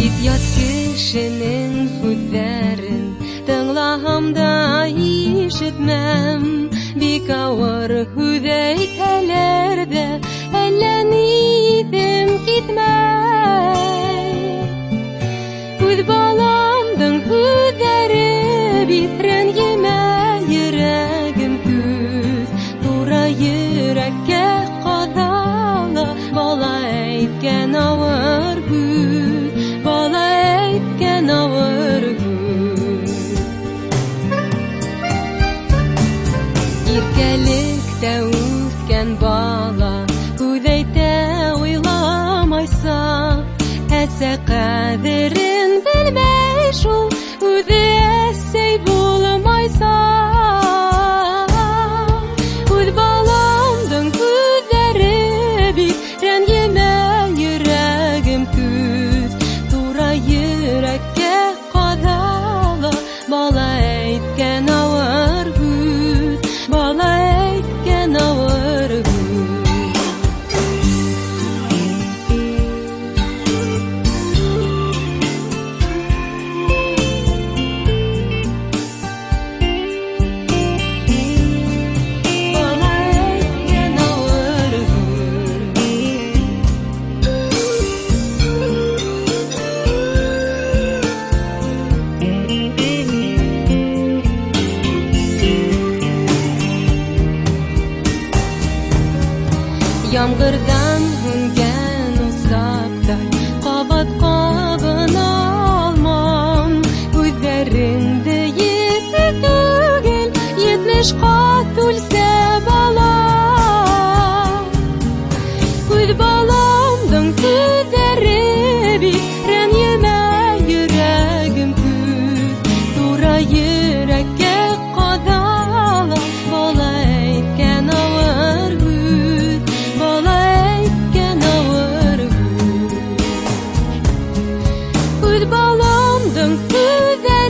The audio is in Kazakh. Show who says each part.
Speaker 1: Ят кешенең сүзләрен тыңлаһам да ишетмәм, бик авыр һүз әйтәләр дә әллә нидем китмәй. Үз баламдың һүзләре бит рәнҗемә йөрәгем күз, тура йөрәккә кадала бала әйткән авыр һүз, бала әйткән авыр һүз. Иркәлектә үскән бала һүз әйтә уйламайса, әсә кадерен белмәй шул, үзе әсәй булмайса. Үз баламдың һүзләре бит рәнҗемә йөрәгем күз, тура йөрәккә кадала бала әйткән авыр һүз, бала әйткән авыр һүз. Ямгырдан һүнгән усактай кабат-кабына алмам, үҙҙәреңде ете түгел, 70 ҡат үлсә бала. Үҙ баламдың һүҙҙәре бит рәнйемә йөрәгем күз, тура йөрәккә ҡаҙала бала әйткән ауыр һүҙ, бала әйткән ауыр һүҙ. Үҙ баламдың һүҙҙәре